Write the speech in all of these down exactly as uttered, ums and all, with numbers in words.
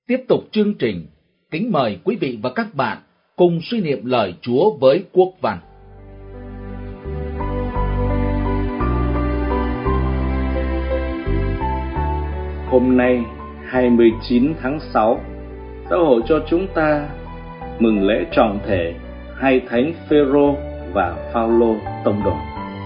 Tiếp tục chương trình, kính mời quý vị và các bạn cùng suy niệm lời Chúa với Quốc Văn. Hôm nay hai mươi chín tháng sáu, Giáo hội cho chúng ta mừng lễ trọng thể hai thánh Phêrô và Phaolô tông đồ.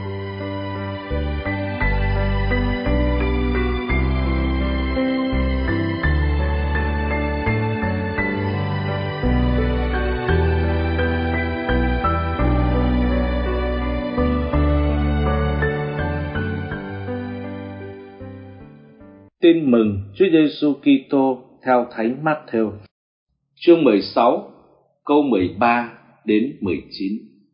Tin mừng Chúa Giêsu Kitô theo Thánh Mát-thêu, chương mười sáu, câu mười ba đến mười chín.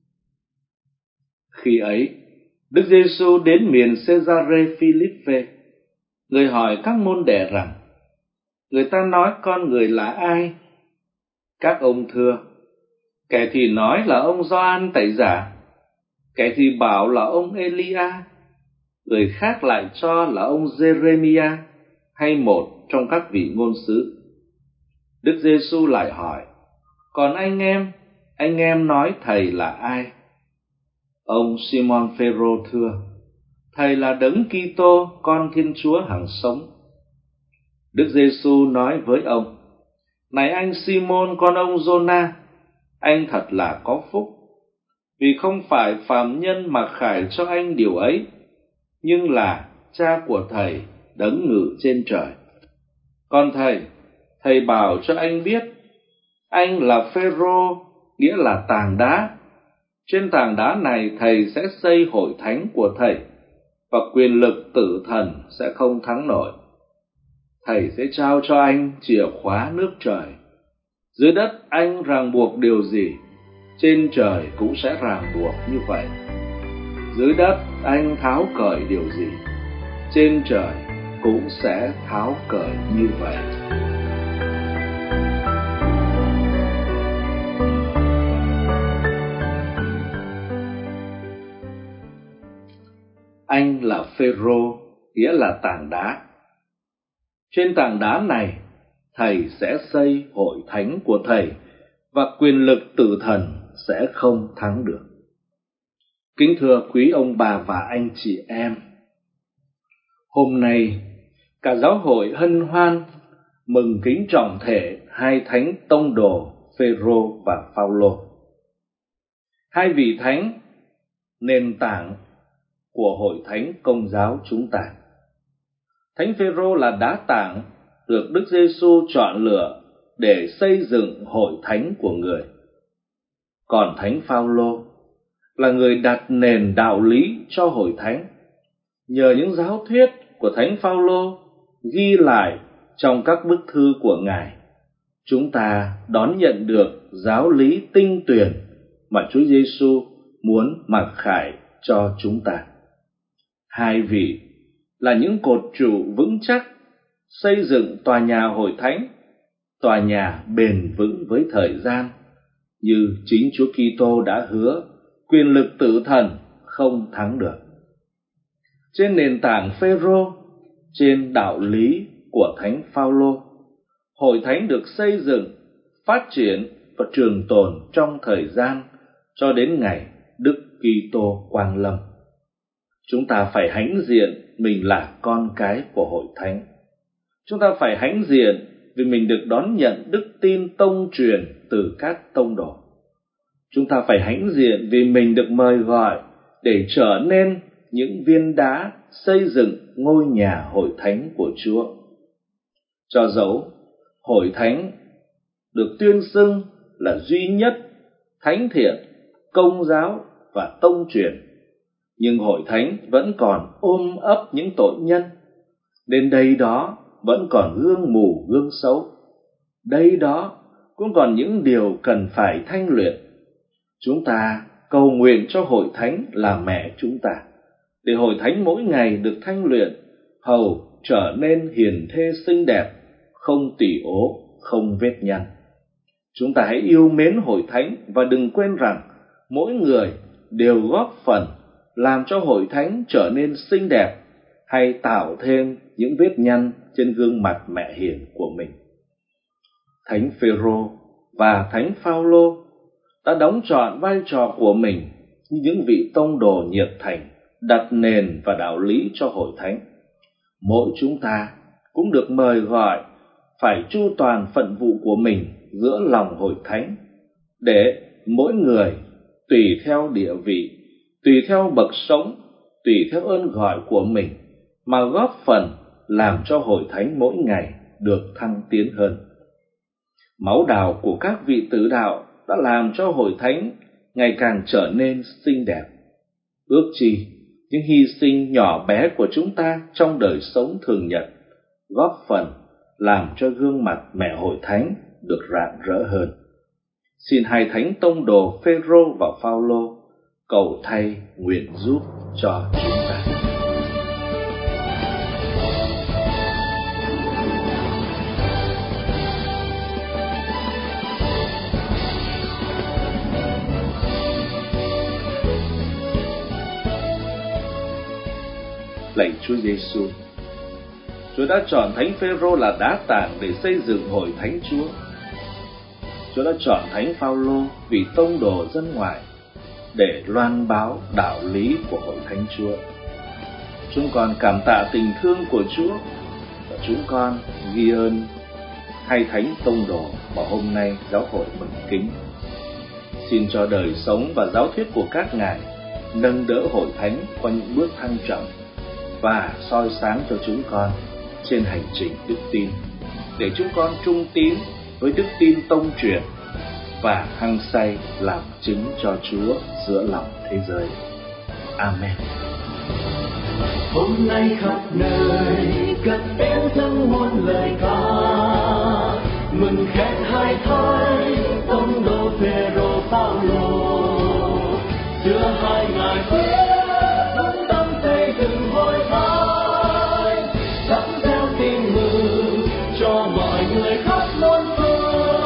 Khi ấy, Đức Giêsu đến miền Cê-sa-rê Phi-líp-pê. Người hỏi các môn đệ rằng: người ta nói con người là ai? Các ông thưa: kẻ thì nói là ông Gioan Tẩy Giả, kẻ thì bảo là ông Elia, người khác lại cho là ông Giê-rê-mi-a hay một trong các vị ngôn sứ. Đức Giêsu lại hỏi: còn anh em, anh em nói thầy là ai? Ông Simon Phêrô thưa: thầy là Đấng Kitô, con Thiên Chúa hằng sống. Đức Giêsu nói với ông: này anh Simon con ông Giô-na, anh thật là có phúc, vì không phải phàm nhân mặc khải cho anh điều ấy, nhưng là Cha của thầy đấng ngự trên trời. Còn thầy, thầy bảo cho anh biết, anh là Phêrô, nghĩa là tảng đá. Trên tảng đá này thầy sẽ xây hội thánh của thầy, và quyền lực tử thần sẽ không thắng nổi. Thầy sẽ trao cho anh chìa khóa nước trời. Dưới đất anh ràng buộc điều gì, trên trời cũng sẽ ràng buộc như vậy. Dưới đất anh tháo cởi điều gì, trên trời cũng sẽ tháo cởi như vậy. Anh là Phêrô, nghĩa là tảng đá. Trên tảng đá này, thầy sẽ xây hội thánh của thầy, và quyền lực tử thần sẽ không thắng được. Kính thưa quý ông bà và anh chị em, hôm nay cả giáo hội hân hoan mừng kính trọng thể hai thánh tông đồ Phêrô và Phaolô. Hai vị thánh nền tảng của hội thánh Công giáo chúng ta. Thánh Phêrô là đá tảng được Đức Giêsu chọn lựa để xây dựng hội thánh của người. Còn thánh Phaolô là người đặt nền đạo lý cho hội thánh. Nhờ những giáo thuyết của thánh Phaolô ghi lại trong các bức thư của ngài, chúng ta đón nhận được giáo lý tinh tuyển mà Chúa Giêsu muốn mặc khải cho chúng ta. Hai vị là những cột trụ vững chắc xây dựng tòa nhà hội thánh, tòa nhà bền vững với thời gian, như chính Chúa Kitô đã hứa, quyền lực tử thần không thắng được. Trên nền tảng Phêrô, trên đạo lý của thánh Phaolô, hội thánh được xây dựng, phát triển và trường tồn trong thời gian cho đến ngày Đức Kitô quang lâm. Chúng ta phải hãnh diện mình là con cái của hội thánh. Chúng ta phải hãnh diện vì mình được đón nhận đức tin tông truyền từ các tông đồ. Chúng ta phải hãnh diện vì mình được mời gọi để trở nên những viên đá xây dựng ngôi nhà hội thánh của Chúa. Cho dẫu hội thánh được tuyên xưng là duy nhất, thánh thiện, công giáo và tông truyền, nhưng hội thánh vẫn còn ôm ấp những tội nhân, đến đây đó vẫn còn gương mù gương xấu, đây đó cũng còn những điều cần phải thanh luyện. Chúng ta cầu nguyện cho hội thánh là mẹ chúng ta, để hội thánh mỗi ngày được thanh luyện, hầu trở nên hiền thê xinh đẹp, không tỉ ố, không vết nhăn. Chúng ta hãy yêu mến hội thánh và đừng quên rằng mỗi người đều góp phần làm cho hội thánh trở nên xinh đẹp, hay tạo thêm những vết nhăn trên gương mặt mẹ hiền của mình. Thánh Phêrô và Thánh Phaolô đã đóng trọn vai trò của mình như những vị tông đồ nhiệt thành, đặt nền và đạo lý cho hội thánh. Mỗi chúng ta cũng được mời gọi phải chu toàn phận vụ của mình giữa lòng hội thánh, để mỗi người tùy theo địa vị, tùy theo bậc sống, tùy theo ơn gọi của mình mà góp phần làm cho hội thánh mỗi ngày được thăng tiến hơn. Máu đào của các vị tử đạo đã làm cho hội thánh ngày càng trở nên xinh đẹp. Ước chi những hy sinh nhỏ bé của chúng ta trong đời sống thường nhật góp phần làm cho gương mặt mẹ hội thánh được rạng rỡ hơn. Xin hai thánh tông đồ Phêrô và Phaolô cầu thay nguyện giúp cho chúng ta. Lạy Chúa Giêsu, Chúa đã chọn Thánh Phêrô là đá tảng để xây dựng hội thánh Chúa. Chúa đã chọn Thánh Phaolô vì tông đồ dân ngoại để loan báo đạo lý của hội thánh Chúa. Chúng con cảm tạ tình thương của Chúa và chúng con ghi ơn hai thánh tông đồ mà hôm nay giáo hội mừng kính. Xin cho đời sống và giáo thuyết của các ngài nâng đỡ hội thánh qua những bước thăng trầm và soi sáng cho chúng con trên hành trình đức tin, để chúng con trung tín với đức tin tông truyền và hăng say làm chứng cho Chúa giữa lòng thế giới. Amen. Hôm nay khắp nơi cất tiếng dâng muôn lời ca, mừng khen hai thánh tông đồ Phêrô Phaolô. Giữa hai ngài quyết vững tâm xây dựng hội thánh, sắp gieo tin mừng cho mọi người khắp muôn phương.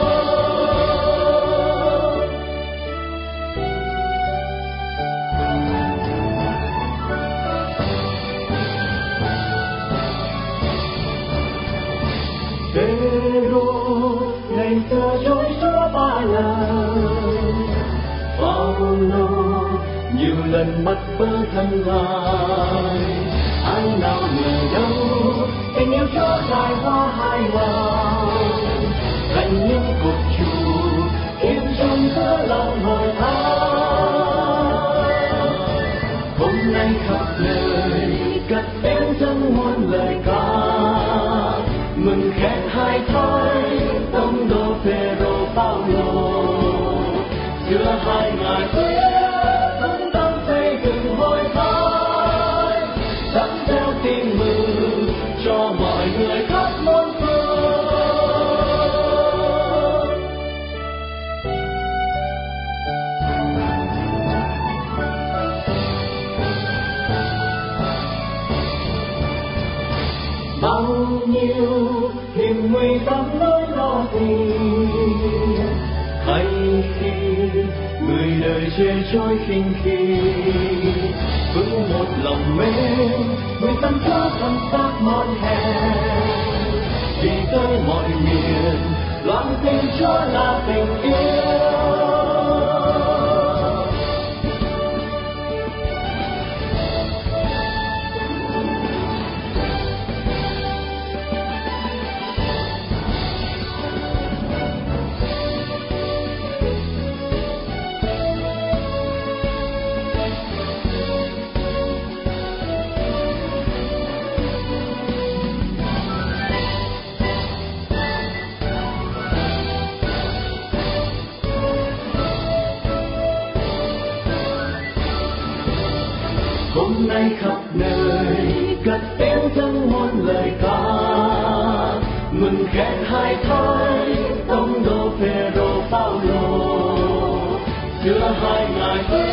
Phêrô ngày xưa dối Chúa ba lần, Phaolô nhiều lần mất bơ thân ngài. Ai nào ngờ đâu tình yêu Chúa dài hoa hai lòng, thành những cột trụ yên trong giữa lòng hội thánh. Hôm nay khắp nơi cất tiếng dâng muôn lời ca, mừng khen hai thánh tông đồ Phêrô Phaolô. Giữa hai ngài quyết vững tâm xây dựng hội thánh, sắp gieo tin mừng cho mọi người khắp muôn phương. Bao nhiêu hiểm nguy tâm nỗi lo tìm, hay khi người đời chê trôi khinh khi, vững một lòng mến người tâm Chúa thầm xác mòn hèn, vì tới mọi miền loan tình Chúa là tình yêu. Hôm nay khắp nơi cất tiếng dâng muôn lời ca, mừng khen hai thánh tông đồ Phêrô Phaolô. Giữa hai ngài